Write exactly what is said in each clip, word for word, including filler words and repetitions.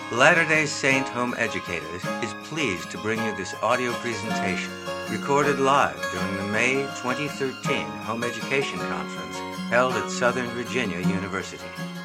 Latter-day Saint Home Educators is pleased to bring you this audio presentation, recorded live during the May twenty thirteen Home Education Conference held at Southern Virginia University.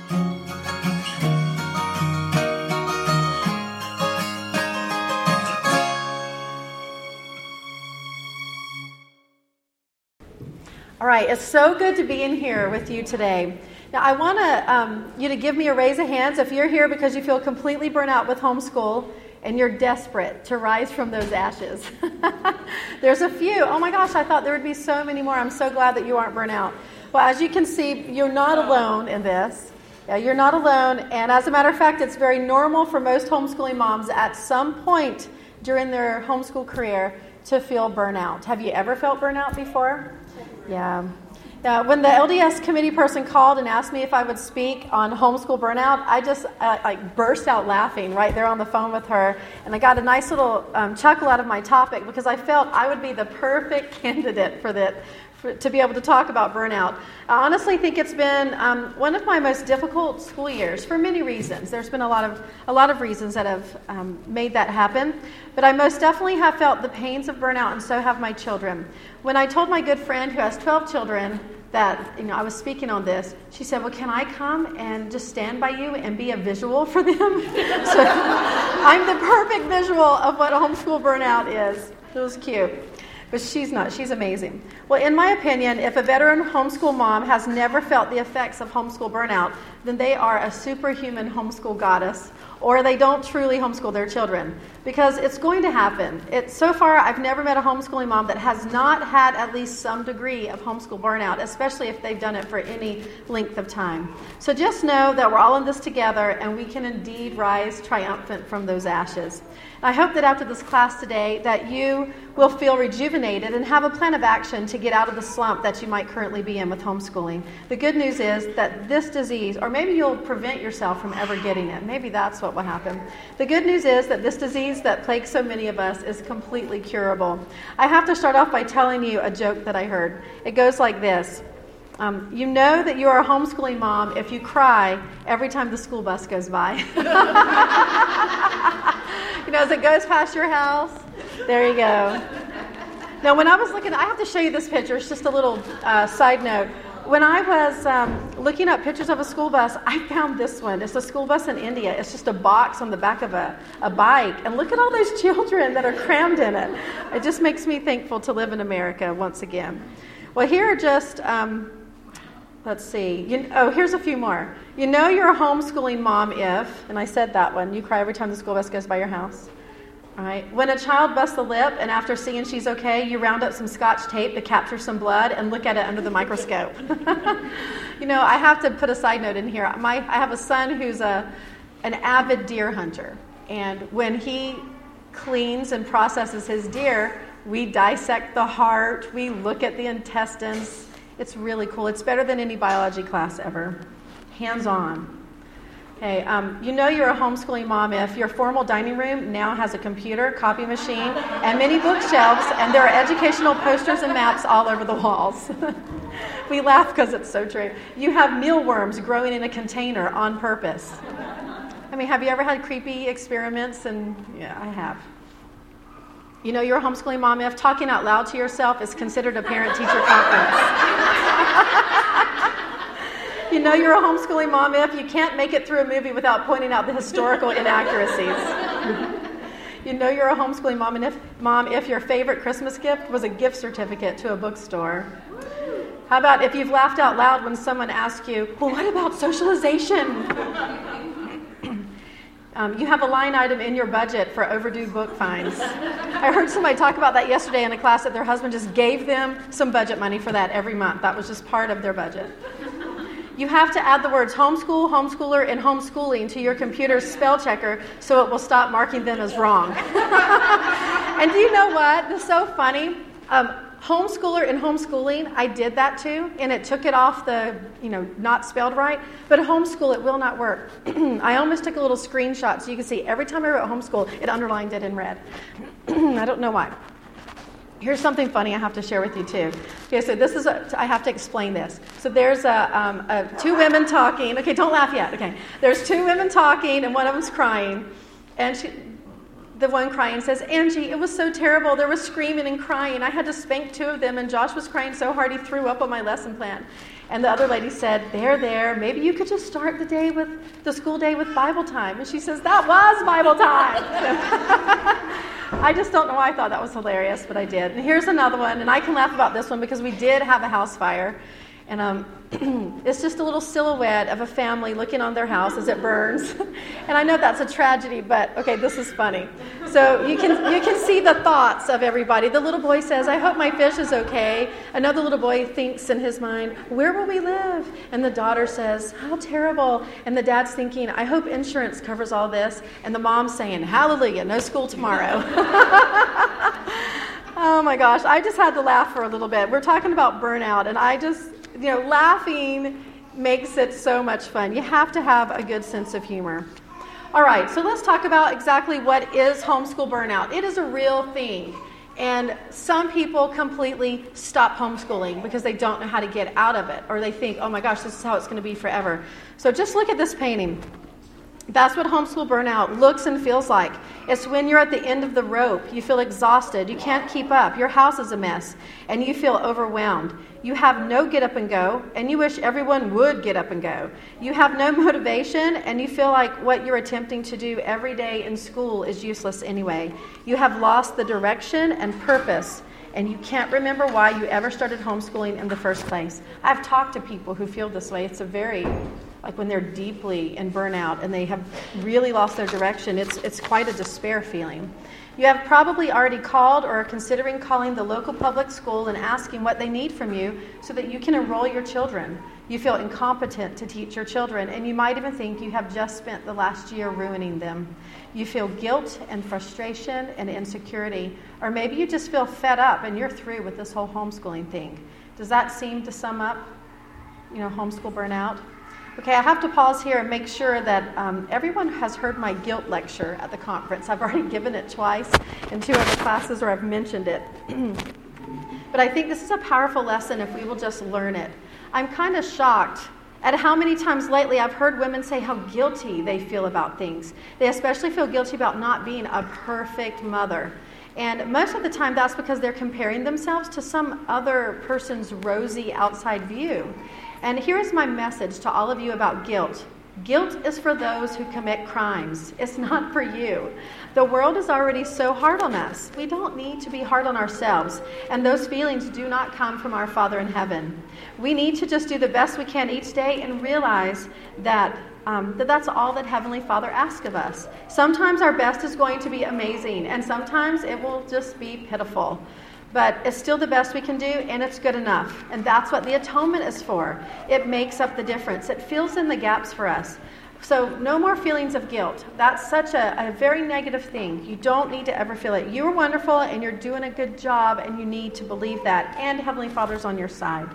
All right, it's so good to be in here with you today. Now, I want to um, you to give me a raise of hands if you're here because you feel completely burnt out with homeschool and you're desperate to rise from those ashes. There's a few. Oh my gosh, I thought there would be so many more. I'm so glad that you aren't burnt out. Well, as you can see, you're not alone in this. Yeah, you're not alone. And as a matter of fact, it's very normal for most homeschooling moms at some point during their homeschool career to feel burnout. Have you ever felt burnout before? Yeah. Uh, when the L D S committee person called and asked me if I would speak on homeschool burnout, I just uh, like burst out laughing right there on the phone with her. And I got a nice little um, chuckle out of my topic because I felt I would be the perfect candidate for that, for, to be able to talk about burnout. I honestly think it's been um, one of my most difficult school years for many reasons. There's been a lot of a lot of reasons that have um, made that happen. But I most definitely have felt the pains of burnout, and so have my children. When I told my good friend who has twelve children that, you know, I was speaking on this, she said, well, can I come and just stand by you and be a visual for them? So I'm the perfect visual of what homeschool burnout is. It was cute. But she's not. She's amazing. Well, in my opinion, if a veteran homeschool mom has never felt the effects of homeschool burnout, then they are a superhuman homeschool goddess, or they don't truly homeschool their children. Because it's going to happen. It, so far, I've never met a homeschooling mom that has not had at least some degree of homeschool burnout, especially if they've done it for any length of time. So just know that we're all in this together, and we can indeed rise triumphant from those ashes. I hope that after this class today that you will feel rejuvenated and have a plan of action to get out of the slump that you might currently be in with homeschooling. The good news is that this disease, or maybe you'll prevent yourself from ever getting it. Maybe that's what will happen. The good news is that this disease that plagues so many of us is completely curable. I have to start off by telling you a joke that I heard. It goes like this. Um, you know that you are a homeschooling mom if you cry every time the school bus goes by. You know, as it goes past your house, there you go. Now, when I was looking, I have to show you this picture. It's just a little uh, side note. When I was um, looking up pictures of a school bus, I found this one. It's a school bus in India. It's just a box on the back of a, a bike. And look at all those children that are crammed in it. It just makes me thankful to live in America once again. Well, here are just... Um, Let's see. You, oh, here's a few more. You know you're a homeschooling mom if, and I said that one, you cry every time the school bus goes by your house. All right. When a child busts a lip and after seeing she's okay, you round up some Scotch tape to capture some blood and look at it under the microscope. You know, I have to put a side note in here. My, I have a son who's a an avid deer hunter. And when he cleans and processes his deer, we dissect the heart, we look at the intestines. It's really cool. It's better than any biology class ever. Hands-on. Okay, um, you know you're a homeschooling mom if your formal dining room now has a computer, copy machine, and many bookshelves, and there are educational posters and maps all over the walls. We laugh because it's so true. You have mealworms growing in a container on purpose. I mean, have you ever had creepy experiments? And yeah, I have. You know you're a homeschooling mom if talking out loud to yourself is considered a parent-teacher conference. You know you're a homeschooling mom if you can't make it through a movie without pointing out the historical inaccuracies. You know you're a homeschooling mom if, mom if your favorite Christmas gift was a gift certificate to a bookstore. How about if you've laughed out loud when someone asks you, well, what about socialization? Um, you have a line item in your budget for overdue book fines. I heard somebody talk about that yesterday in a class that their husband just gave them some budget money for that every month. That was just part of their budget. You have to add the words homeschool, homeschooler, and homeschooling to your computer's spell checker so it will stop marking them as wrong. And do you know what? This is so funny. Um, Homeschooler and homeschooling, I did that too, and it took it off the, you know, not spelled right. But homeschool, it will not work. I almost took a little screenshot so you can see every time I wrote homeschool, it underlined it in red. I don't know why. Here's something funny I have to share with you too. Okay, so this is, a, I have to explain this. So there's a, um, a, two women talking. Okay, don't laugh yet. Okay, there's two women talking and one of them's crying. And she, the one crying says, Angie, it was so terrible. There was screaming and crying. I had to spank two of them and Josh was crying so hard he threw up on my lesson plan. And the other lady said, there, there, maybe you could just start the day with, the school day with Bible time. And she says, that was Bible time. I just don't know why I thought that was hilarious, but I did. And here's another one, and I can laugh about this one because we did have a house fire. And um, it's just a little silhouette of a family looking on their house as it burns. And I know that's a tragedy, but okay, this is funny. So you can you can see the thoughts of everybody. The little boy says, I hope my fish is okay. Another little boy thinks in his mind, where will we live? And the daughter says, how terrible. And the dad's thinking, I hope insurance covers all this. And the mom's saying, hallelujah, no school tomorrow. Oh my gosh, I just had to laugh for a little bit. We're talking about burnout, and I just, you know, laughing makes it so much fun. You have to have a good sense of humor. All right, so let's talk about exactly what is homeschool burnout. It is a real thing, and some people completely stop homeschooling because they don't know how to get out of it, or they think, oh my gosh, this is how it's going to be forever. So just look at this painting. That's what homeschool burnout looks and feels like. It's when you're at the end of the rope. You feel exhausted. You can't keep up. Your house is a mess, and you feel overwhelmed. You have no get up and go, and you wish everyone would get up and go. You have no motivation, and you feel like what you're attempting to do every day in school is useless anyway. You have lost the direction and purpose, and you can't remember why you ever started homeschooling in the first place. I've talked to people who feel this way. It's a very... like when they're deeply in burnout and they have really lost their direction, it's it's quite a despair feeling. You have probably already called or are considering calling the local public school and asking what they need from you so that you can enroll your children. You feel incompetent to teach your children, and you might even think you have just spent the last year ruining them. You feel guilt and frustration and insecurity, or maybe you just feel fed up and you're through with this whole homeschooling thing. Does that seem to sum up, you know, homeschool burnout? Okay, I have to pause here and make sure that um, everyone has heard my guilt lecture at the conference. I've already given it twice in two other classes, or I've mentioned it. But I think this is a powerful lesson if we will just learn it. I'm kind of shocked at how many times lately I've heard women say how guilty they feel about things. They especially feel guilty about not being a perfect mother. And most of the time that's because they're comparing themselves to some other person's rosy outside view. And here's my message to all of you about guilt. Guilt is for those who commit crimes. It's not for you. The world is already so hard on us. We don't need to be hard on ourselves. And those feelings do not come from our Father in heaven. We need to just do the best we can each day and realize that, um, that that's all that Heavenly Father asks of us. Sometimes our best is going to be amazing, and sometimes it will just be pitiful. But it's still the best we can do, and it's good enough. And that's what the atonement is for. It makes up the difference. It fills in the gaps for us. So no more feelings of guilt. That's such a, a very negative thing. You don't need to ever feel it. You're wonderful, and you're doing a good job, and you need to believe that. And Heavenly Father's on your side.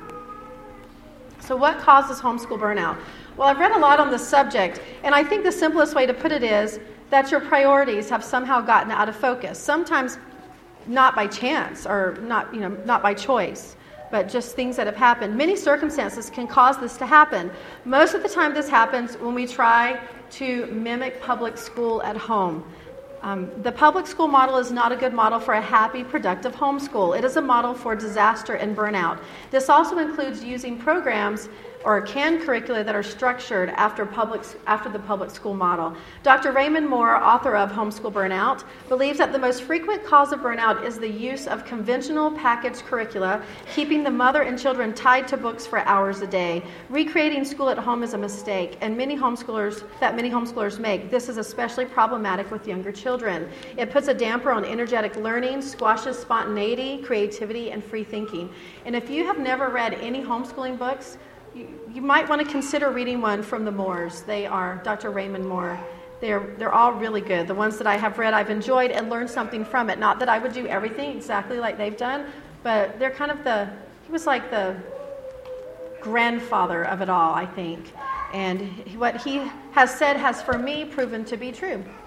So what causes homeschool burnout? Well, I've read a lot on this subject, and I think the simplest way to put it is that your priorities have somehow gotten out of focus. Sometimes not by chance, or not, you know, not by choice, but just things that have happened. Many circumstances can cause this to happen. Most of the time this happens when we try to mimic public school at home. Um, the public school model is not a good model for a happy, productive homeschool. It is a model for disaster and burnout. This also includes using programs or canned curricula that are structured after public after the public school model. Doctor Raymond Moore, author of Homeschool Burnout, believes that the most frequent cause of burnout is the use of conventional packaged curricula, keeping the mother and children tied to books for hours a day. Recreating school at home is a mistake, and many homeschoolers that many homeschoolers make. This is especially problematic with younger children. It puts a damper on energetic learning, squashes spontaneity, creativity, and free thinking. And if you have never read any homeschooling books, You, you might want to consider reading one from the Moores. They are Doctor Raymond Moore. They're they're all really good. The ones that I have read, I've enjoyed and learned something from it. Not that I would do everything exactly like they've done, but they're kind of the, he was like the grandfather of it all, I think. And what he has said has, for me, proven to be true.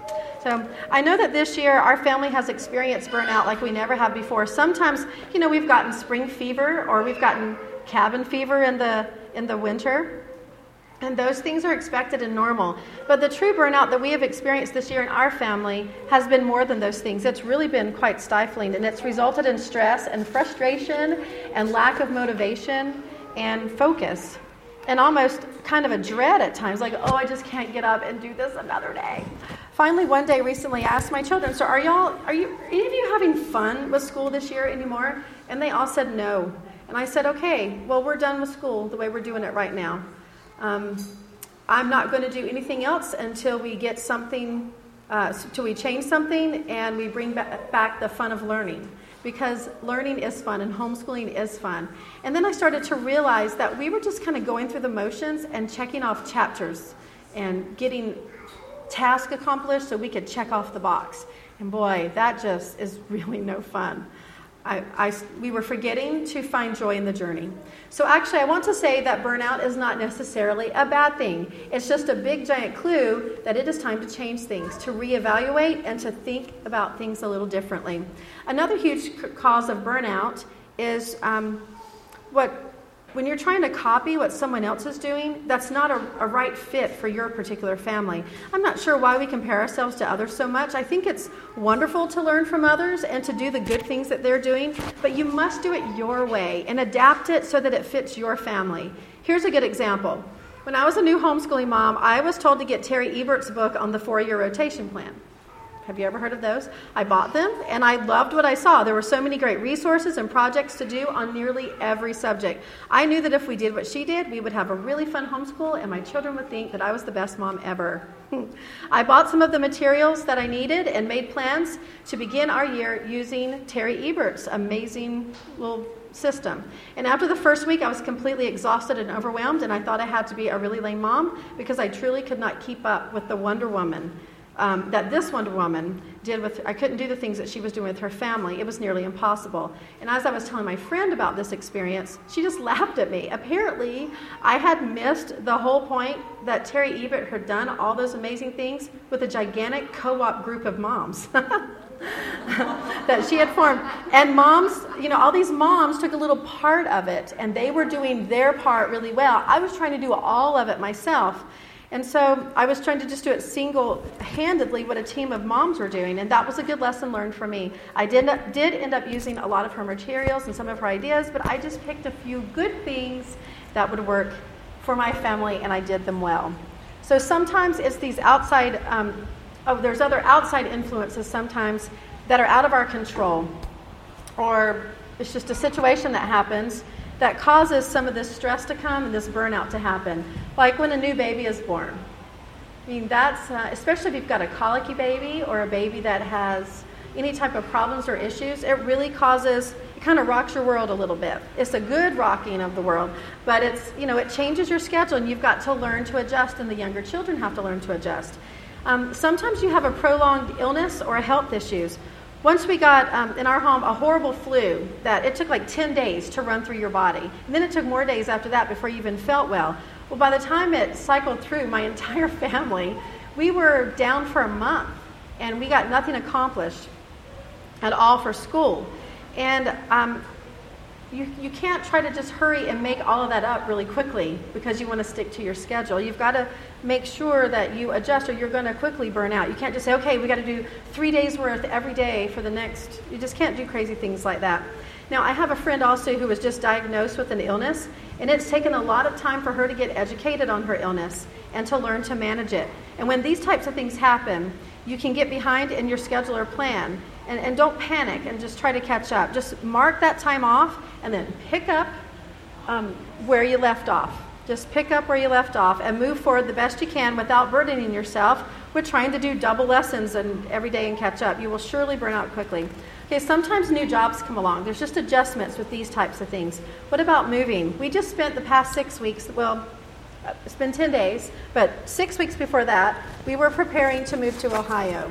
So I know that this year our family has experienced burnout like we never have before. Sometimes, you know, we've gotten spring fever or we've gotten cabin fever in the in the winter. And those things are expected and normal. But the true burnout that we have experienced this year in our family has been more than those things. It's really been quite stifling, and it's resulted in stress and frustration and lack of motivation and focus. And almost kind of a dread at times, like, oh, I just can't get up and do this another day. Finally, one day recently, I asked my children, so are y'all, are you, are any of you having fun with school this year anymore? And they all said no. And I said, okay, well, we're done with school the way we're doing it right now. Um, I'm not going to do anything else until we get something, uh, until we change something and we bring back, back the fun of learning. Because learning is fun and homeschooling is fun. And then I started to realize that we were just kind of going through the motions and checking off chapters and getting tasks accomplished so we could check off the box. And boy, that just is really no fun. I, I, we were forgetting to find joy in the journey. So actually, I want to say that burnout is not necessarily a bad thing. It's just a big, giant clue that it is time to change things, to reevaluate, and to think about things a little differently. Another huge c- cause of burnout is um, what when you're trying to copy what someone else is doing, that's not a, a right fit for your particular family. I'm not sure why we compare ourselves to others so much. I think it's wonderful to learn from others and to do the good things that they're doing, but you must do it your way and adapt it so that it fits your family. Here's a good example. When I was a new homeschooling mom, I was told to get Terry Ebert's book on the four-year rotation plan. Have you ever heard of those? I bought them, and I loved what I saw. There were so many great resources and projects to do on nearly every subject. I knew that if we did what she did, we would have a really fun homeschool, and my children would think that I was the best mom ever. I bought some of the materials that I needed and made plans to begin our year using Terry Ebert's amazing little system. And after the first week, I was completely exhausted and overwhelmed, and I thought I had to be a really lame mom because I truly could not keep up with the Wonder Woman Um, that this Wonder Woman did with, I couldn't do the things that she was doing with her family. It was nearly impossible. And as I was telling my friend about this experience, she just laughed at me. Apparently, I had missed the whole point that Terry Ebert had done all those amazing things with a gigantic co-op group of moms that she had formed. And moms, you know, all these moms took a little part of it, and they were doing their part really well. I was trying to do all of it myself. And so I was trying to just do it single-handedly what a team of moms were doing, and that was a good lesson learned for me. I did, did end up using a lot of her materials and some of her ideas, but I just picked a few good things that would work for my family, and I did them well. So sometimes it's these outside, um, oh, there's other outside influences sometimes that are out of our control, or it's just a situation that happens that causes some of this stress to come and this burnout to happen. Like when a new baby is born. I mean, that's, uh, especially if you've got a colicky baby or a baby that has any type of problems or issues, it really causes, it kind of rocks your world a little bit. It's a good rocking of the world, but it's, you know, it changes your schedule, and you've got to learn to adjust, and the younger children have to learn to adjust. Um, sometimes you have a prolonged illness or health issues. Once we got, um, in our home, a horrible flu that it took like ten days to run through your body. And then it took more days after that before you even felt well. Well, by the time it cycled through my entire family, we were down for a month, and we got nothing accomplished at all for school. And um, you, you can't try to just hurry and make all of that up really quickly because you want to stick to your schedule. You've got to make sure that you adjust, or you're going to quickly burn out. You can't just say, okay, we got to do three days worth every day for the next. You just can't do crazy things like that. Now, I have a friend also who was just diagnosed with an illness, and it's taken a lot of time for her to get educated on her illness and to learn to manage it. And when these types of things happen, you can get behind in your schedule or plan, and, and don't panic and just try to catch up. Just mark that time off and then pick up um, where you left off. Just pick up where you left off and move forward the best you can without burdening yourself with trying to do double lessons and every day and catch up. You will surely burn out quickly. Okay, sometimes new jobs come along. There's just adjustments with these types of things. What about moving? We just spent the past six weeks, well, it's been ten days, but six weeks before that, we were preparing to move to Ohio.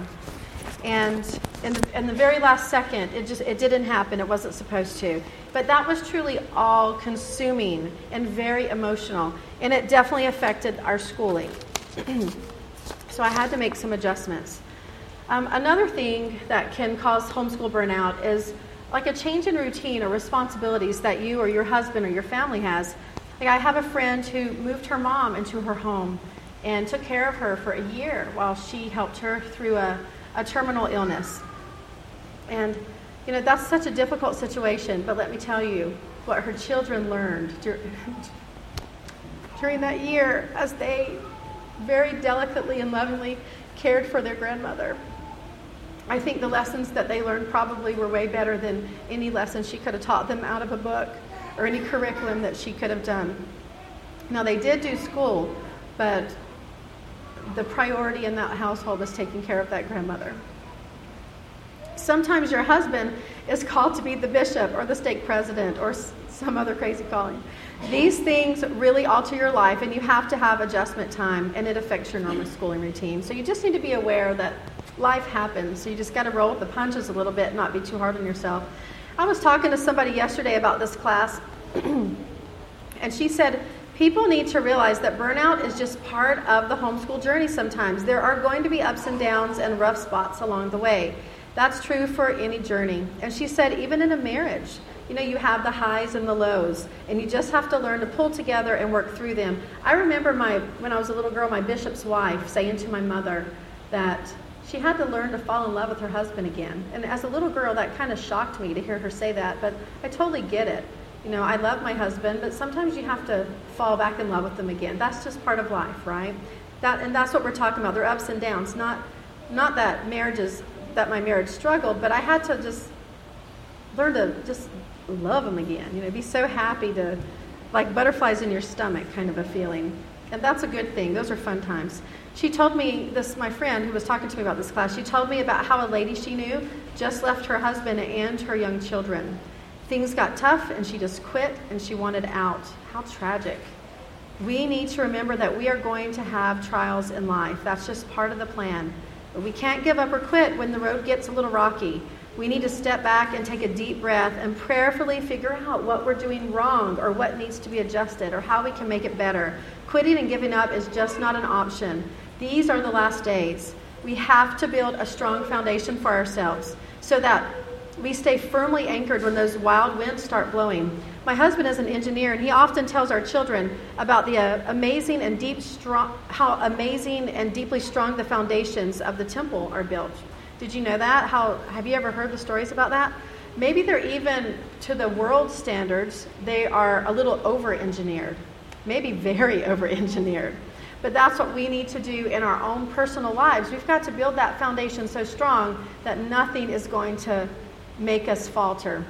And in the, in the very last second, it just it didn't happen. It wasn't supposed to. But that was truly all-consuming and very emotional, and it definitely affected our schooling. So I had to make some adjustments. Um, another thing that can cause homeschool burnout is like a change in routine or responsibilities that you or your husband or your family has. Like I have a friend who moved her mom into her home and took care of her for a year while she helped her through a, a terminal illness. And, you know, that's such a difficult situation, but let me tell you what her children learned dur- during that year as they very delicately and lovingly cared for their grandmother. I think the lessons that they learned probably were way better than any lesson she could have taught them out of a book or any curriculum that she could have done. Now, they did do school, but the priority in that household was taking care of that grandmother. Sometimes your husband is called to be the bishop or the stake president or some other crazy calling. These things really alter your life, and you have to have adjustment time, and it affects your normal schooling routine. So you just need to be aware that life happens. So you just got to roll with the punches a little bit and not be too hard on yourself. I was talking to somebody yesterday about this class, and she said, people need to realize that burnout is just part of the homeschool journey sometimes. There are going to be ups and downs and rough spots along the way. That's true for any journey. And she said, even in a marriage, you know, you have the highs and the lows, and you just have to learn to pull together and work through them. I remember my when I was a little girl, my bishop's wife saying to my mother that she had to learn to fall in love with her husband again. And as a little girl, that kind of shocked me to hear her say that, but I totally get it. You know, I love my husband, but sometimes you have to fall back in love with them again. That's just part of life, right? That and that's what we're talking about. They're ups and downs. Not not that marriages that my marriage struggled, but I had to just learn to just love him again. You know, be so happy to, like butterflies in your stomach kind of a feeling. And that's a good thing. Those are fun times. She told me, this, my friend who was talking to me about this class, she told me about how a lady she knew just left her husband and her young children. Things got tough and she just quit and she wanted out. How tragic. We need to remember that we are going to have trials in life. That's just part of the plan. But we can't give up or quit when the road gets a little rocky. We need to step back and take a deep breath and prayerfully figure out what we're doing wrong or what needs to be adjusted or how we can make it better. Quitting and giving up is just not an option. These are the last days. We have to build a strong foundation for ourselves so that we stay firmly anchored when those wild winds start blowing. My husband is an engineer, and he often tells our children about the uh, amazing and deep, strong, how amazing and deeply strong the foundations of the temple are built. Did you know that? How have you ever heard the stories about that? Maybe they're even, to the world standards, they are a little over-engineered, maybe very over-engineered. But that's what we need to do in our own personal lives. We've got to build that foundation so strong that nothing is going to make us falter.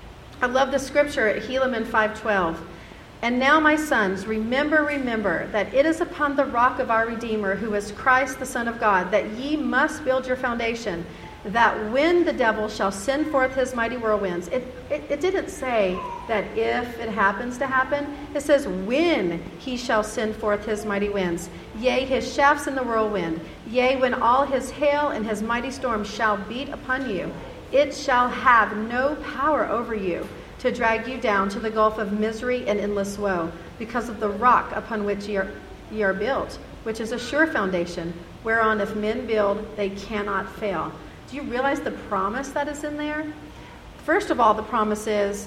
I love the scripture at Helaman five twelve. And now, my sons, remember, remember that it is upon the rock of our Redeemer, who is Christ the Son of God, that ye must build your foundation, that when the devil shall send forth his mighty whirlwinds. It, it, it didn't say that if it happens to happen. It says when he shall send forth his mighty winds, yea, his shafts in the whirlwind, yea, when all his hail and his mighty storm shall beat upon you. It shall have no power over you to drag you down to the gulf of misery and endless woe, because of the rock upon which ye are, ye are built, which is a sure foundation, whereon if men build, they cannot fail. Do you realize the promise that is in there? First of all, the promise is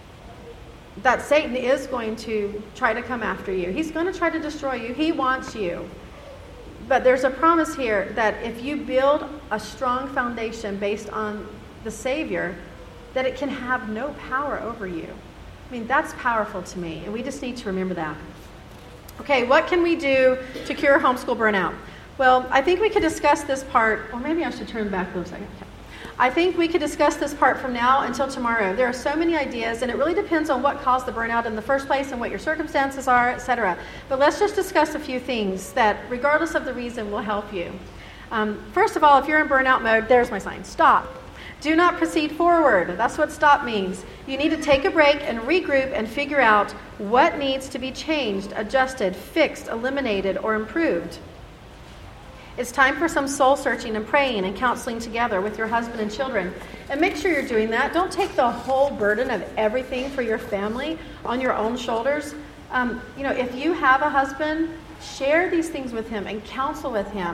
that Satan is going to try to come after you. He's going to try to destroy you. He wants you. But there's a promise here that if you build a strong foundation based on the Savior, that it can have no power over you. I mean, that's powerful to me, and we just need to remember that. Okay, what can we do to cure homeschool burnout? Well, I think we could discuss this part, or maybe I should turn back for a second. I think we could discuss this part from now until tomorrow. There are so many ideas, and it really depends on what caused the burnout in the first place and what your circumstances are, et cetera. But let's just discuss a few things that, regardless of the reason, will help you. Um, first of all, if you're in burnout mode, there's my sign. Stop. Do not proceed forward. That's what stop means. You need to take a break and regroup and figure out what needs to be changed, adjusted, fixed, eliminated, or improved. It's time for some soul searching and praying and counseling together with your husband and children. And make sure you're doing that. Don't take the whole burden of everything for your family on your own shoulders. Um, you know, if you have a husband, share these things with him and counsel with him.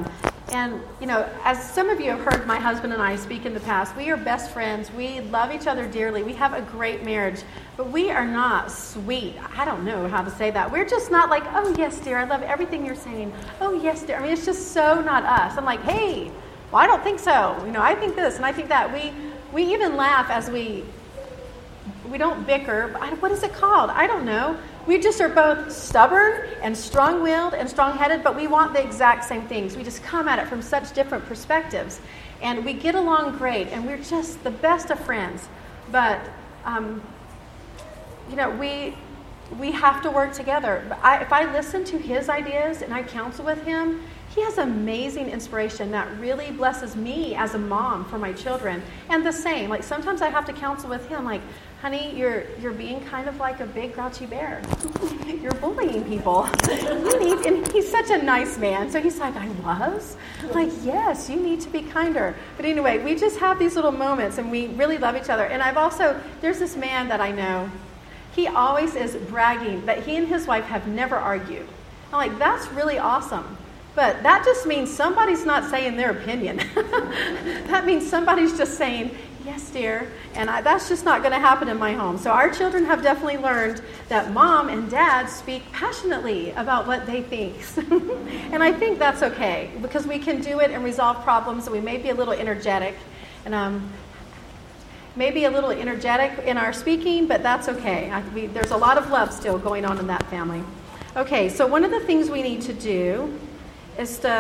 And, you know, as some of you have heard my husband and I speak in the past, we are best friends. We love each other dearly. We have a great marriage. But we are not sweet. I don't know how to say that. We're just not like, oh, yes, dear, I love everything you're saying. Oh, yes, dear. I mean, it's just so not us. I'm like, hey, well, I don't think so. You know, I think this and I think that. We we even laugh as we, we don't bicker. But I, what is it called? I don't know. We just are both stubborn and strong-willed and strong-headed, but we want the exact same things. We just come at it from such different perspectives. And we get along great, and we're just the best of friends. But, um, you know, we we have to work together. I, if I listen to his ideas and I counsel with him, he has amazing inspiration that really blesses me as a mom for my children. And the same, like sometimes I have to counsel with him, like, honey, you're you're being kind of like a big grouchy bear. You're bullying people. You need, and he's such a nice man. So he's like, I was? I'm like, yes, you need to be kinder. But anyway, we just have these little moments and we really love each other. And I've also, there's this man that I know, he always is bragging that he and his wife have never argued. I'm like, that's really awesome. But that just means somebody's not saying their opinion. That means somebody's just saying, yes, dear. And I, that's just not going to happen in my home. So our children have definitely learned that mom and dad speak passionately about what they think. And I think that's okay because we can do it and resolve problems. And we may be a little energetic and um, maybe a little energetic in our speaking, but that's okay. I, we, there's a lot of love still going on in that family. Okay, so one of the things we need to do is to,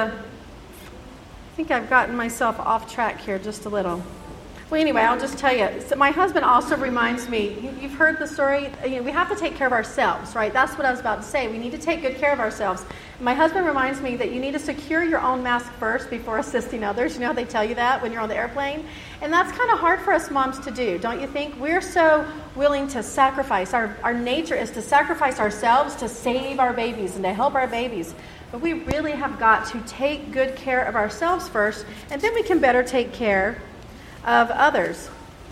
I think I've gotten myself off track here just a little. Well, anyway, I'll just tell you. So my husband also reminds me, you've heard the story, you know, we have to take care of ourselves, right? That's what I was about to say. We need to take good care of ourselves. My husband reminds me that you need to secure your own mask first before assisting others. You know how they tell you that when you're on the airplane? And that's kind of hard for us moms to do, don't you think? We're so willing to sacrifice. Our, our nature is to sacrifice ourselves to save our babies and to help our babies. But we really have got to take good care of ourselves first, and then we can better take care of others.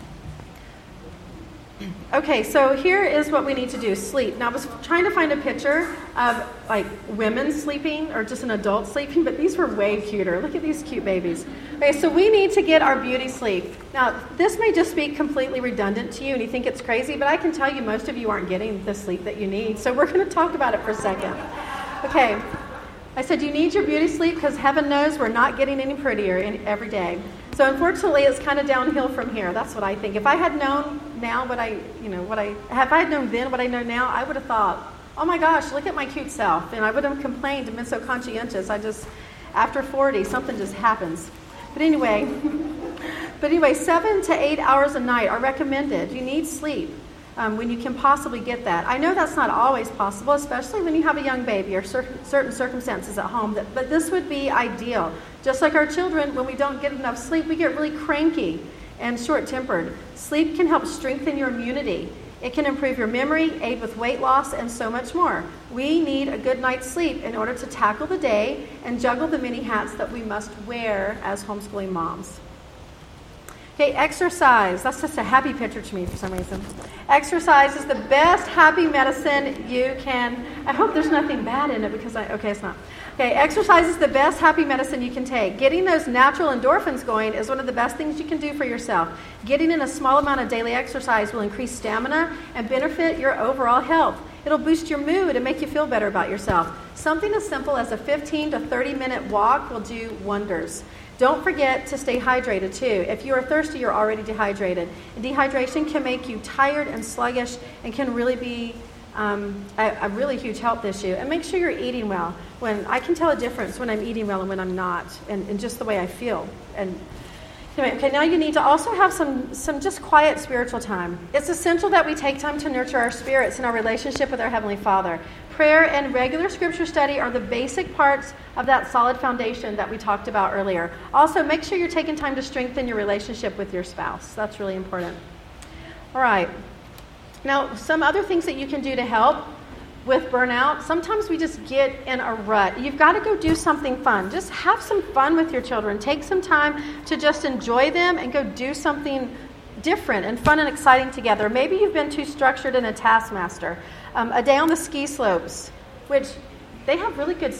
Okay, so here is what we need to do, sleep. Now, I was trying to find a picture of, like, women sleeping or just an adult sleeping, but these were way cuter. Look at these cute babies. Okay, so we need to get our beauty sleep. Now, this may just be completely redundant to you, and you think it's crazy, but I can tell you most of you aren't getting the sleep that you need, so we're going to talk about it for a second. Okay, I said you need your beauty sleep because heaven knows we're not getting any prettier in, every day. So unfortunately, it's kind of downhill from here. That's what I think. If I had known now what I, you know, what I, if I had known then what I know now, I would have thought, oh my gosh, look at my cute self. And I would have complained and been so conscientious. I just, after forty, something just happens. But anyway, but anyway, seven to eight hours a night are recommended. You need sleep. Um, when you can possibly get that. I know that's not always possible, especially when you have a young baby or certain, certain circumstances at home, that, but this would be ideal. Just like our children, when we don't get enough sleep, we get really cranky and short-tempered. Sleep can help strengthen your immunity. It can improve your memory, aid with weight loss, and so much more. We need a good night's sleep in order to tackle the day and juggle the many hats that we must wear as homeschooling moms. Okay, exercise. That's just a happy picture to me for some reason. Exercise is the best happy medicine you can... I hope there's nothing bad in it because I... Okay, it's not. Okay, exercise is the best happy medicine you can take. Getting those natural endorphins going is one of the best things you can do for yourself. Getting in a small amount of daily exercise will increase stamina and benefit your overall health. It'll boost your mood and make you feel better about yourself. Something as simple as a fifteen to thirty minute walk will do wonders. Don't forget to stay hydrated too. If you are thirsty, you're already dehydrated. And dehydration can make you tired and sluggish and can really be um, a, a really huge health issue. And make sure you're eating well. When I can tell a difference when I'm eating well and when I'm not, and, and just the way I feel. And anyway, okay, now you need to also have some, some just quiet spiritual time. It's essential that we take time to nurture our spirits and our relationship with our Heavenly Father. Prayer and regular scripture study are the basic parts of that solid foundation that we talked about earlier. Also, make sure you're taking time to strengthen your relationship with your spouse. That's really important. All right. Now, some other things that you can do to help with burnout. Sometimes we just get in a rut. You've got to go do something fun. Just have some fun with your children. Take some time to just enjoy them and go do something different and fun and exciting together. Maybe you've been too structured in a taskmaster. Um, a day on the ski slopes, which they have really good ski.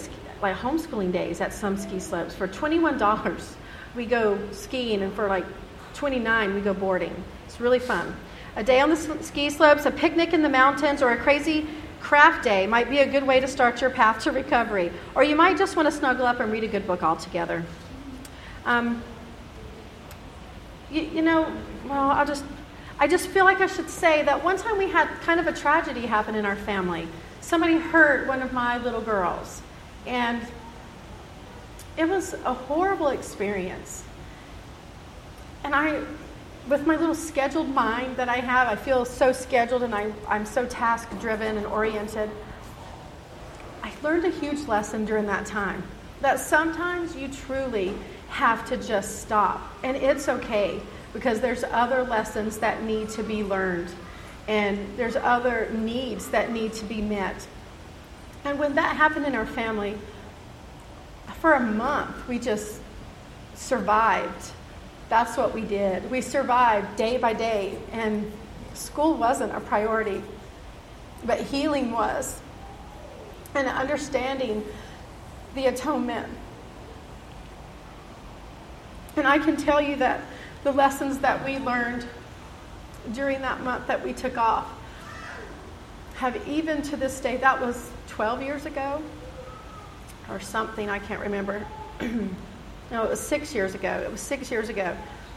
like homeschooling days at some ski slopes. For twenty-one dollars, we go skiing, and for like twenty-nine dollars, we go boarding. It's really fun. A day on the ski slopes, a picnic in the mountains, or a crazy craft day might be a good way to start your path to recovery. Or you might just want to snuggle up and read a good book all together. Um, you, you know, well, I'll just, I just feel like I should say that one time we had kind of a tragedy happen in our family. Somebody hurt one of my little girls, and it was a horrible experience. And I, with my little scheduled mind that I have, I feel so scheduled and I, I'm so task-driven and oriented. I learned a huge lesson during that time, that sometimes you truly have to just stop. And it's okay, because there's other lessons that need to be learned. And there's other needs that need to be met. And when that happened in our family, for a month, we just survived. That's what we did. We survived day by day, and school wasn't a priority, but healing was, and understanding the atonement. And I can tell you that the lessons that we learned during that month that we took off have, even to this day, that was twelve years ago or something, I can't remember. No, it was six years ago. It was six years ago.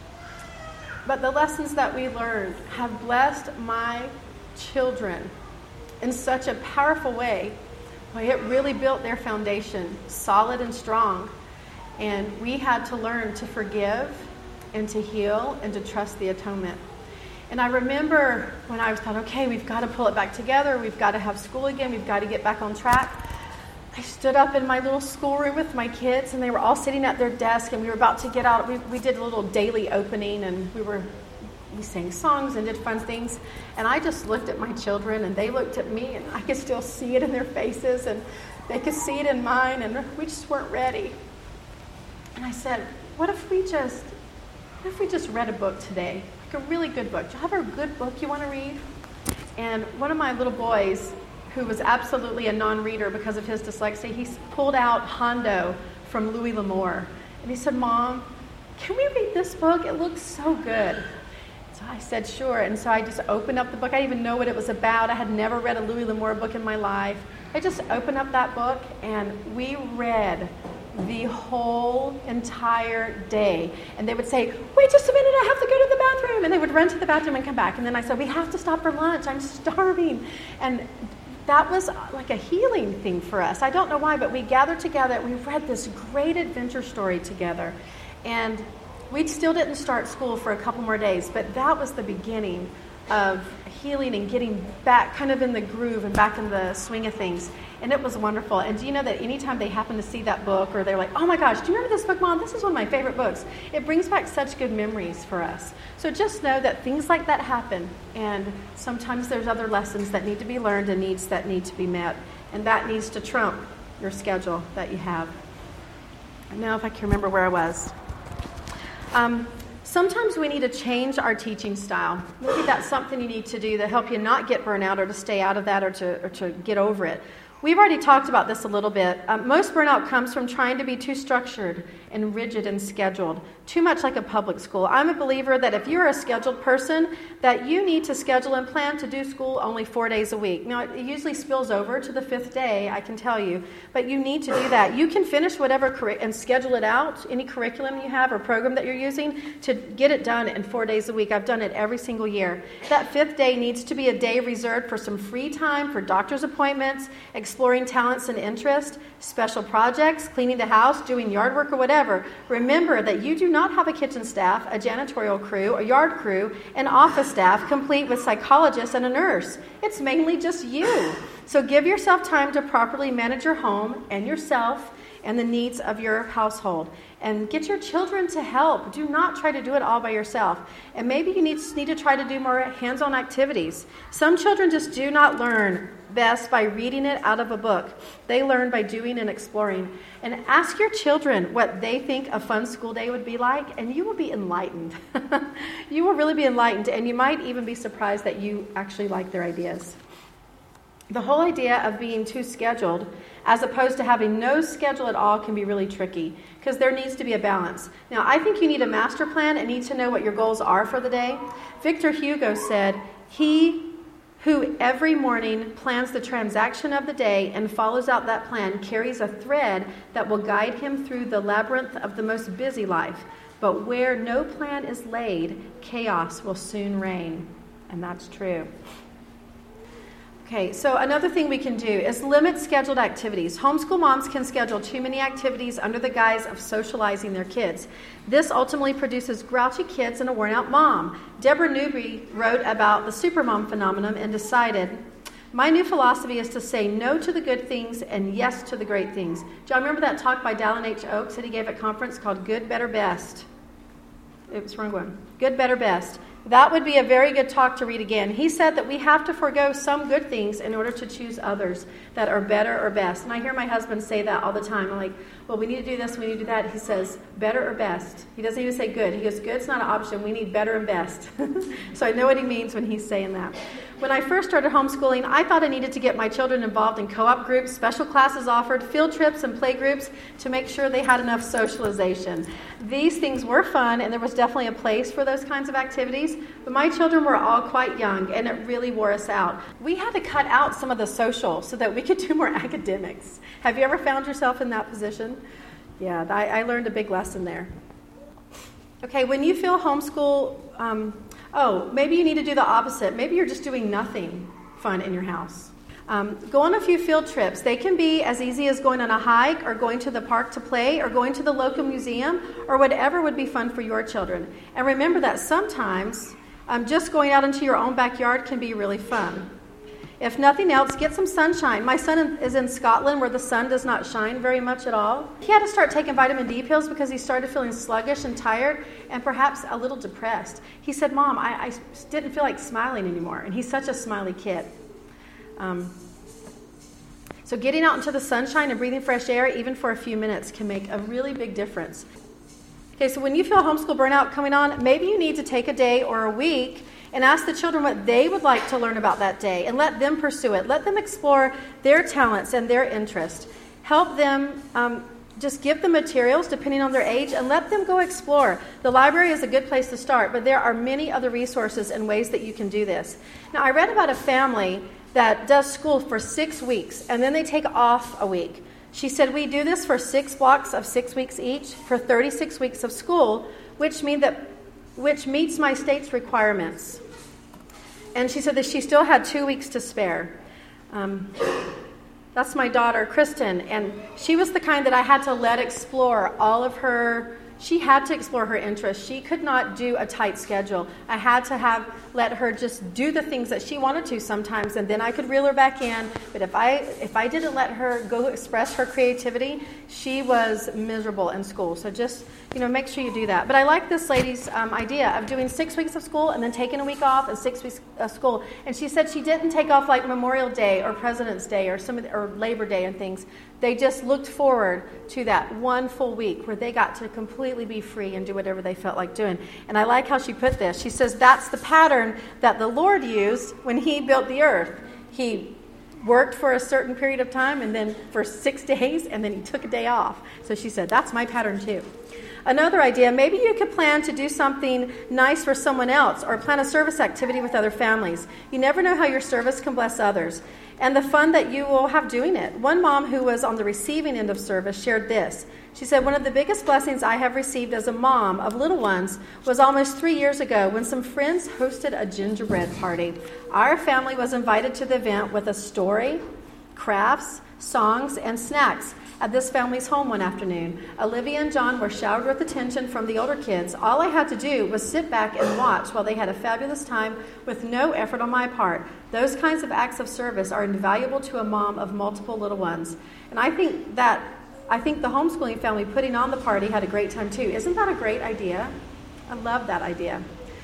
But the lessons that we learned have blessed my children in such a powerful way. Well, it really built their foundation solid and strong. And we had to learn to forgive and to heal and to trust the atonement. And I remember when I was thought, okay, we've got to pull it back together. We've got to have school again. We've got to get back on track. I stood up in my little schoolroom with my kids, and they were all sitting at their desk, and we were about to get out. We, we did a little daily opening, and we were we sang songs and did fun things. And I just looked at my children, and they looked at me, and I could still see it in their faces, and they could see it in mine, and we just weren't ready. And I said, what if we just, what if we just read a book today? Like a really good book. Do you have a good book you want to read? And one of my little boys, who was absolutely a non-reader because of his dyslexia, he pulled out Hondo from Louis L'Amour. And he said, Mom, can we read this book? It looks so good. So I said, sure. And so I just opened up the book. I didn't even know what it was about. I had never read a Louis L'Amour book in my life. I just opened up that book, and we read the whole entire day. And they would say, wait just a minute, I have to go to the bathroom. And they would run to the bathroom and come back. And then I said, we have to stop for lunch. I'm starving. And that was like a healing thing for us. I don't know why, but we gathered together. We read this great adventure story together. And we still didn't start school for a couple more days, but that was the beginning of healing and getting back kind of in the groove and back in the swing of things. And it was wonderful. And do you know that anytime they happen to see that book, or they're like, oh my gosh, do you remember this book, Mom? This is one of my favorite books. It brings back such good memories for us. So just know that things like that happen. And sometimes there's other lessons that need to be learned and needs that need to be met. And that needs to trump your schedule that you have. And now if I can remember where I was. Um, Sometimes we need to change our teaching style. Maybe that's something you need to do to help you not get burnout, or to stay out of that, or to, or to get over it. We've already talked about this a little bit. Um, most burnout comes from trying to be too structured and rigid and scheduled, too much like a public school. I'm a believer that if you're a scheduled person, that you need to schedule and plan to do school only four days a week. Now, it usually spills over to the fifth day, I can tell you, but you need to do that. You can finish whatever curri- and schedule it out, any curriculum you have or program that you're using, to get it done in four days a week. I've done it every single year. That fifth day needs to be a day reserved for some free time, for doctor's appointments, exploring talents and interests, special projects, cleaning the house, doing yard work, or whatever. Remember that you do not have a kitchen staff, a janitorial crew, a yard crew, an office staff complete with psychologists and a nurse. It's mainly just you. So give yourself time to properly manage your home and yourself and the needs of your household. And get your children to help. Do not try to do it all by yourself. And maybe you need, need to try to do more hands-on activities. Some children just do not learn best by reading it out of a book. They learn by doing and exploring. And ask your children what they think a fun school day would be like, and you will be enlightened. You will really be enlightened, and you might even be surprised that you actually like their ideas. The whole idea of being too scheduled as opposed to having no schedule at all can be really tricky because there needs to be a balance. Now, I think you need a master plan and need to know what your goals are for the day. Victor Hugo said, "He who every morning plans the transaction of the day and follows out that plan carries a thread that will guide him through the labyrinth of the most busy life. But where no plan is laid, chaos will soon reign." And that's true. Okay, so another thing we can do is limit scheduled activities. Homeschool moms can schedule too many activities under the guise of socializing their kids. This ultimately produces grouchy kids and a worn-out mom. Deborah Newby wrote about the supermom phenomenon and decided, "My new philosophy is to say no to the good things and yes to the great things." Do y'all remember that talk by Dallin H. Oaks that he gave at a conference called Good, Better, Best? Oops, wrong one. Good, Better, Best. That would be a very good talk to read again. He said that we have to forego some good things in order to choose others that are better or best. And I hear my husband say that all the time. I'm like, well, we need to do this, we need to do that. He says, better or best. He doesn't even say good. He goes, good's not an option. We need better and best. So I know what he means when he's saying that. When I first started homeschooling, I thought I needed to get my children involved in co-op groups, special classes offered, field trips, and play groups to make sure they had enough socialization. These things were fun, and there was definitely a place for those kinds of activities, but my children were all quite young, and it really wore us out. We had to cut out some of the social so that we could do more academics. Have you ever found yourself in that position? Yeah, I, I learned a big lesson there. Okay, when you feel homeschool, um, oh, maybe you need to do the opposite. Maybe you're just doing nothing fun in your house. Um, go on a few field trips. They can be as easy as going on a hike or going to the park to play or going to the local museum or whatever would be fun for your children. And remember that sometimes um, just going out into your own backyard can be really fun. If nothing else, get some sunshine. My son is in Scotland where the sun does not shine very much at all. He had to start taking vitamin D pills because he started feeling sluggish and tired and perhaps a little depressed. He said, Mom, I, I didn't feel like smiling anymore. And he's such a smiley kid. Um, so getting out into the sunshine and breathing fresh air, even for a few minutes, can make a really big difference. Okay, so when you feel homeschool burnout coming on, maybe you need to take a day or a week and ask the children what they would like to learn about that day and let them pursue it. Let them explore their talents and their interests. Help them, um, just give them materials depending on their age and let them go explore. The library is a good place to start, but there are many other resources and ways that you can do this. Now, I read about a family that does school for six weeks and then they take off a week. She said, we do this for six blocks of six weeks each for thirty-six weeks of school, which mean that which meets my state's requirements. And she said that she still had two weeks to spare. Um, that's my daughter, Kristen, and she was the kind that I had to let explore all of her. She had to explore her interests. She could not do a tight schedule. I had to have let her just do the things that she wanted to sometimes, and then I could reel her back in. But if I if I didn't let her go express her creativity, she was miserable in school. So just, you know, make sure you do that. But I like this lady's um, idea of doing six weeks of school and then taking a week off and six weeks of school. And she said she didn't take off like Memorial Day or President's Day or some of the, or Labor Day and things. They just looked forward to that one full week where they got to completely be free and do whatever they felt like doing. And I like how she put this. She says that's the pattern that the Lord used when he built the earth. He worked for a certain period of time and then for six days and then he took a day off. So she said, that's my pattern too. Another idea, maybe you could plan to do something nice for someone else or plan a service activity with other families. You never know how your service can bless others and the fun that you will have doing it. One mom who was on the receiving end of service shared this. She said, one of the biggest blessings I have received as a mom of little ones was almost three years ago when some friends hosted a gingerbread party. Our family was invited to the event with a story, crafts, songs, and snacks at this family's home one afternoon. Olivia and John were showered with attention from the older kids. All I had to do was sit back and watch while they had a fabulous time with no effort on my part. Those kinds of acts of service are invaluable to a mom of multiple little ones. And I think that, I think the homeschooling family putting on the party had a great time too. Isn't that a great idea? I love that idea.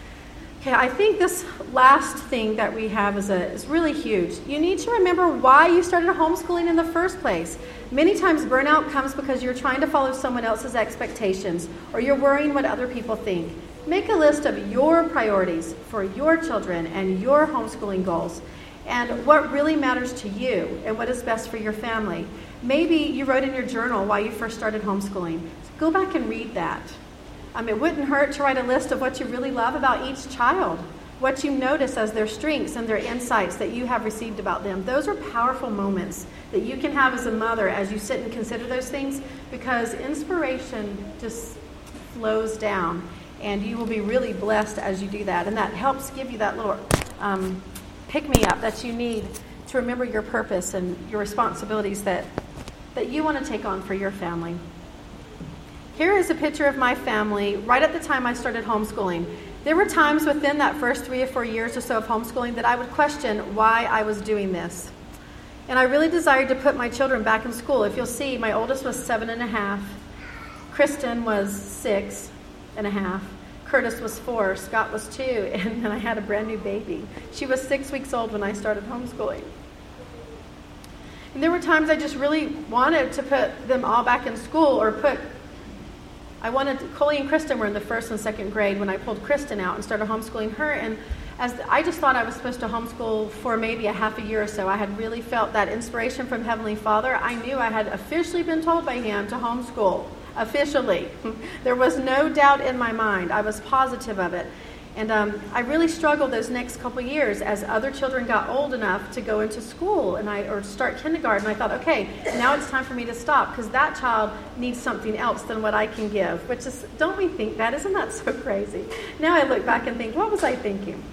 Okay, I think this last thing that we have is, a, is really huge. You need to remember why you started homeschooling in the first place. Many times burnout comes because you're trying to follow someone else's expectations or you're worrying what other people think. Make a list of your priorities for your children and your homeschooling goals. and what really matters to you and what is best for your family. Maybe you wrote in your journal while you first started homeschooling. Go back and read that. Um, it wouldn't hurt to write a list of what you really love about each child, what you notice as their strengths and their insights that you have received about them. Those are powerful moments that you can have as a mother as you sit and consider those things, because inspiration just flows down, and you will be really blessed as you do that. And that helps give you that little um, pick-me-up that you need to remember your purpose and your responsibilities that, that you want to take on for your family. Here is a picture of my family right at the time I started homeschooling. There were times within that first three or four years or so of homeschooling that I would question why I was doing this. And I really desired to put my children back in school. If you'll see, my oldest was seven and a half. Kristen was six and a half. Curtis was four. Scott was two. And then I had a brand new baby. She was six weeks old when I started homeschooling. And there were times I just really wanted to put them all back in school, or put I wanted, Coley and Kristen were in the first and second grade when I pulled Kristen out and started homeschooling her. And as I just thought I was supposed to homeschool for maybe a half a year or so. I had really felt that inspiration from Heavenly Father. I knew I had officially been told by Him to homeschool. Officially. There was no doubt in my mind. I was positive of it. And um, I really struggled those next couple years as other children got old enough to go into school and I or start kindergarten. I thought, okay, now it's time for me to stop, because that child needs something else than what I can give. Which is, don't we think that? Isn't that so crazy? Now I look back and think, what was I thinking?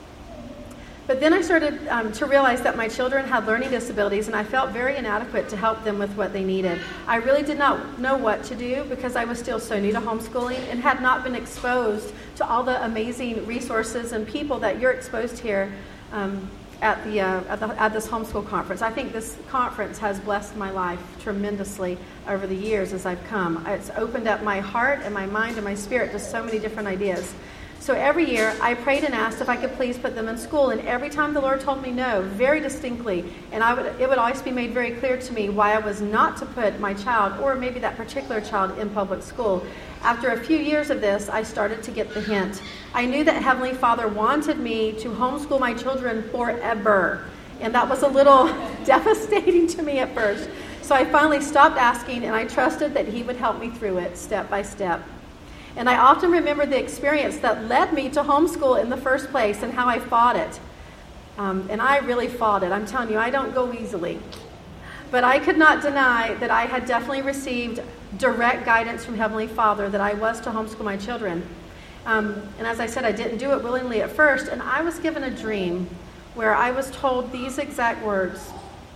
But then I started um, to realize that my children had learning disabilities, and I felt very inadequate to help them with what they needed. I really did not know what to do, because I was still so new to homeschooling and had not been exposed to all the amazing resources and people that you're exposed here um, at the, uh, at the at this homeschool conference. I think this conference has blessed my life tremendously over the years as I've come. It's opened up my heart and my mind and my spirit to so many different ideas. So every year, I prayed and asked if I could please put them in school, and every time the Lord told me no, very distinctly, and I would, it would always be made very clear to me why I was not to put my child, or maybe that particular child, in public school. After a few years of this, I started to get the hint. I knew that Heavenly Father wanted me to homeschool my children forever, and that was a little devastating to me at first. So I finally stopped asking, and I trusted that He would help me through it step by step. And I often remember the experience that led me to homeschool in the first place and how I fought it. Um, and I really fought it. I'm telling you, I don't go easily. But I could not deny that I had definitely received direct guidance from Heavenly Father that I was to homeschool my children. Um, and as I said, I didn't do it willingly at first. And I was given a dream where I was told these exact words.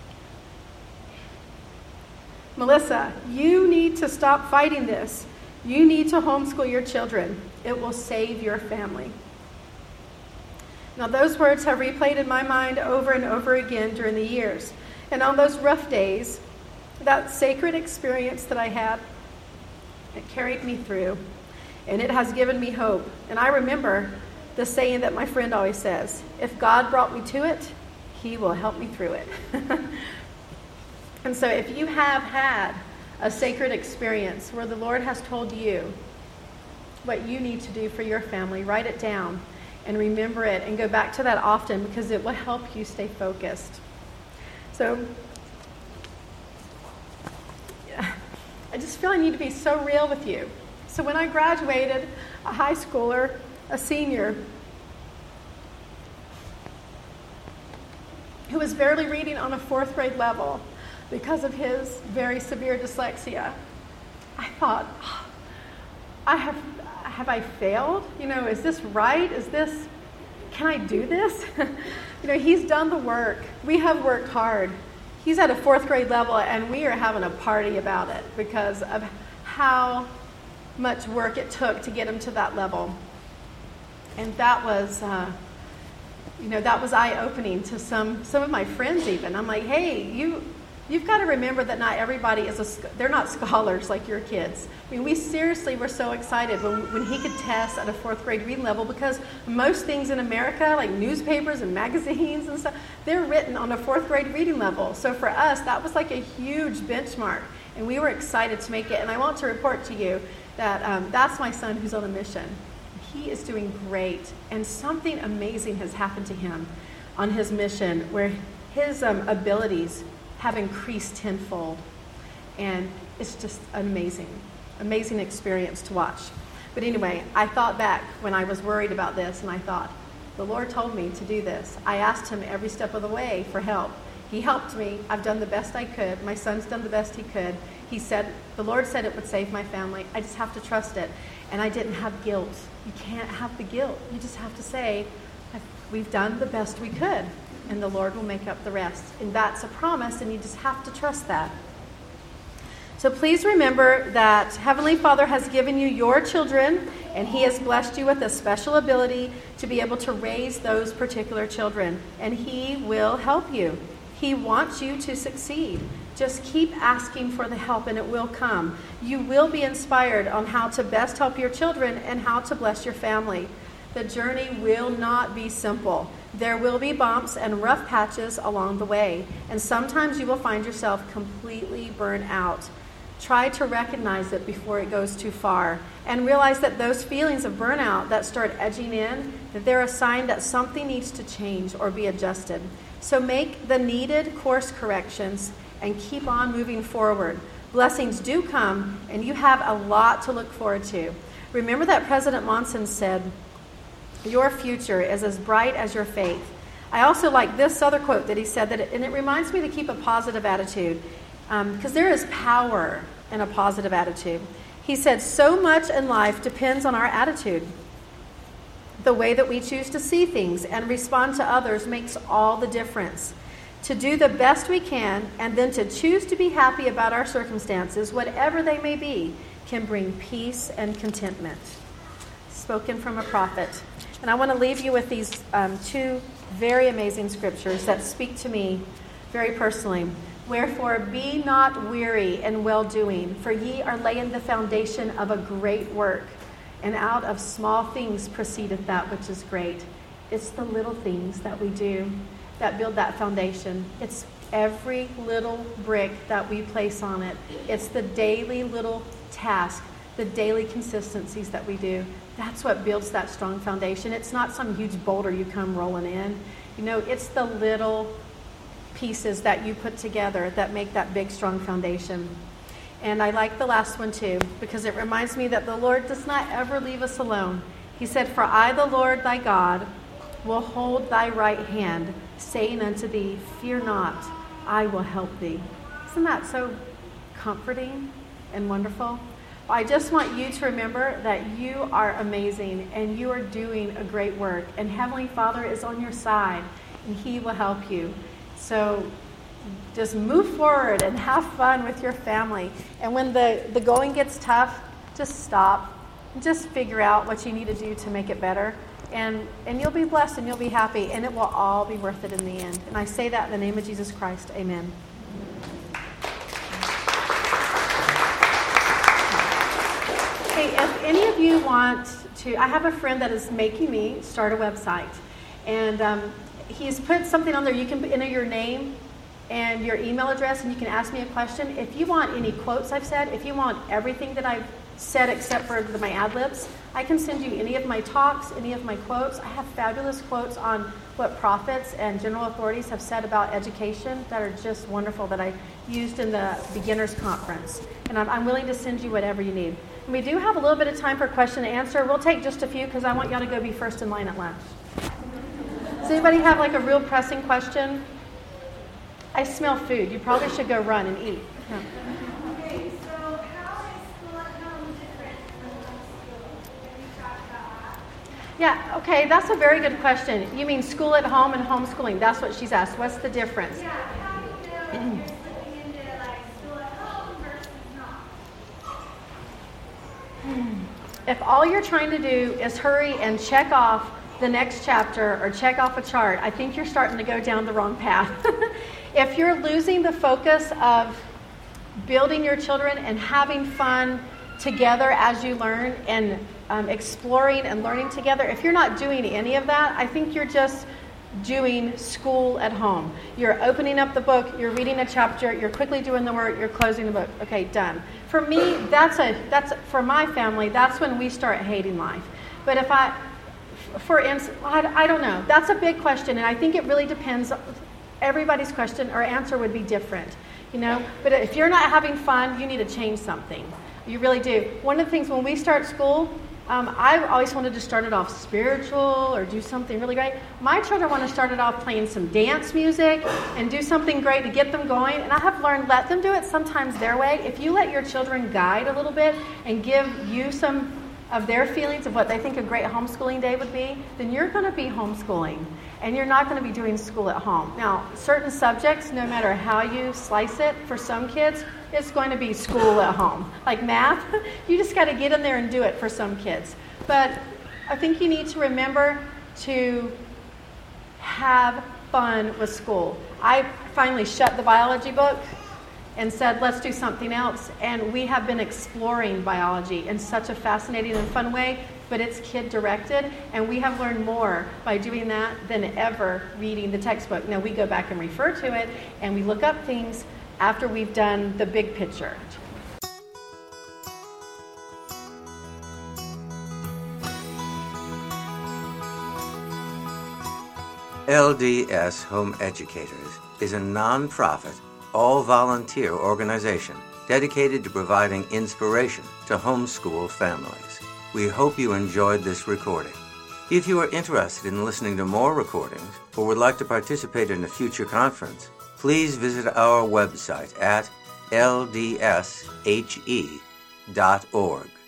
Melissa, you need to stop fighting this. You need to homeschool your children. It will save your family. Now, those words have replayed in my mind over and over again during the years. And on those rough days, that sacred experience that I had, it carried me through. And it has given me hope. And I remember the saying that my friend always says, if God brought me to it, He will help me through it. And so if you have had a sacred experience where the Lord has told you what you need to do for your family, write it down and remember it and go back to that often, because it will help you stay focused. So yeah, I just feel I need to be so real with you. So when I graduated, a high schooler, a senior, who was barely reading on a fourth grade level because of his very severe dyslexia, I thought, oh, I have, have I failed? You know, is this right? Is this, can I do this? You know, he's done the work. We have worked hard. He's at a fourth grade level, and we are having a party about it because of how much work it took to get him to that level. And that was, uh, you know, that was eye-opening to some some of my friends even. I'm like, hey, you... You've got to remember that not everybody is a, they're not scholars like your kids. I mean, we seriously were so excited when, when he could test at a fourth grade reading level, because most things in America, like newspapers and magazines and stuff, they're written on a fourth grade reading level. So for us, that was like a huge benchmark, and we were excited to make it. And I want to report to you that um, that's my son who's on a mission. He is doing great, and something amazing has happened to him. on his mission where his um, abilities have increased tenfold. And it's just amazing, amazing experience to watch. But anyway, I thought back when I was worried about this, and I thought, the Lord told me to do this. I asked him every step of the way for help. He helped me. I've done the best I could. My son's done the best he could. He said, the Lord said it would save my family. I just have to trust it. And I didn't have guilt. You can't have the guilt. You just have to say, we've done the best we could, and the Lord will make up the rest. And that's a promise, and you just have to trust that. So please remember that Heavenly Father has given you your children, and He has blessed you with a special ability to be able to raise those particular children. And He will help you. He wants you to succeed. Just keep asking for the help, and it will come. You will be inspired on how to best help your children and how to bless your family. The journey will not be simple. There will be bumps and rough patches along the way, and sometimes you will find yourself completely burned out. Try to recognize it before it goes too far, and realize that those feelings of burnout that start edging in, that they're a sign that something needs to change or be adjusted. So make the needed course corrections and keep on moving forward. Blessings do come, and you have a lot to look forward to. Remember that President Monson said, your future is as bright as your faith. I also like this other quote that he said, that it, and it reminds me to keep a positive attitude, because um, there is power in a positive attitude. He said, so much in life depends on our attitude. The way that we choose to see things and respond to others makes all the difference. To do the best we can, and then to choose to be happy about our circumstances, whatever they may be, can bring peace and contentment. Spoken from a prophet. And I want to leave you with these um, two very amazing scriptures that speak to me very personally. Wherefore, be not weary in well-doing, for ye are laying the foundation of a great work. And out of small things proceedeth that which is great. It's the little things that we do that build that foundation. It's every little brick that we place on it. It's the daily little task, the daily consistencies that we do. That's what builds that strong foundation. It's not some huge boulder you come rolling in. You know, it's the little pieces that you put together that make that big, strong foundation. And I like the last one too, because it reminds me that the Lord does not ever leave us alone. He said, for I, the Lord thy God, will hold thy right hand, saying unto thee, fear not, I will help thee. Isn't that so comforting and wonderful? I just want you to remember that you are amazing and you are doing a great work, and Heavenly Father is on your side and He will help you. So just move forward and have fun with your family. And when the, the going gets tough, just stop. Just figure out what you need to do to make it better. And, and you'll be blessed and you'll be happy, and it will all be worth it in the end. And I say that in the name of Jesus Christ. Amen. Hey, if any of you want to, I have a friend that is making me start a website. And um, he's put something on there. You can enter your name and your email address, and you can ask me a question. If you want any quotes I've said, if you want everything that I've said except for the, my ad-libs, I can send you any of my talks, any of my quotes. I have fabulous quotes on what prophets and general authorities have said about education that are just wonderful, that I used in the beginners conference. And I'm, I'm willing to send you whatever you need. And we do have a little bit of time for question and answer. We'll take just a few because I want y'all to go be first in line at lunch. Does anybody have like a real pressing question? I smell food. You probably should go run and eat. Yeah. Okay, so how is school at home different from homeschool? Have you talked about that? Yeah, okay, that's a very good question. You mean school at home and homeschooling? That's what she's asked. What's the difference? Yeah, how do you know if you're slipping into like school at home versus not? If all you're trying to do is hurry and check off the next chapter or check off a chart, I think you're starting to go down the wrong path. If you're losing the focus of building your children and having fun together as you learn and um, exploring and learning together, if you're not doing any of that, I think you're just doing school at home. You're opening up the book, you're reading a chapter, you're quickly doing the work, you're closing the book. Okay, done. For me, that's a that's for my family, that's when we start hating life. But if I For instance, I, I don't know. That's a big question, and I think it really depends. Everybody's question or answer would be different, you know. But if you're not having fun, you need to change something. You really do. One of the things when we start school, um, I always wanted to start it off spiritual or do something really great. My children want to start it off playing some dance music and do something great to get them going. And I have learned, let them do it sometimes their way. If you let your children guide a little bit and give you some of their feelings of what they think a great homeschooling day would be, then you're going to be homeschooling. And you're not going to be doing school at home. Now, certain subjects, no matter how you slice it, for some kids, it's going to be school at home. Like math, you just got to get in there and do it for some kids. But I think you need to remember to have fun with school. I finally shut the biology book and said, let's do something else. And we have been exploring biology in such a fascinating and fun way, but it's kid-directed, and we have learned more by doing that than ever reading the textbook. Now, we go back and refer to it, and we look up things after we've done the big picture. L D S Home Educators is a non-profit, all-volunteer organization dedicated to providing inspiration to homeschool families. We hope you enjoyed this recording. If you are interested in listening to more recordings or would like to participate in a future conference, please visit our website at L D S H E dot org.